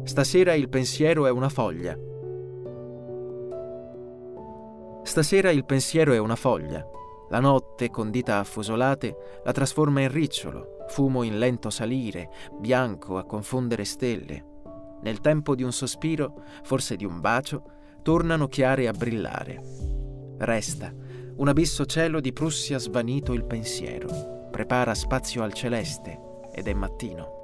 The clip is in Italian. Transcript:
Stasera il pensiero è una foglia. Stasera il pensiero è una foglia. La notte, condita a fusolate, la trasforma in ricciolo, fumo in lento salire, bianco a confondere stelle. Nel tempo di un sospiro, forse di un bacio, tornano chiare a brillare. Resta, un abisso cielo di Prussia svanito il pensiero, prepara spazio al celeste ed è mattino.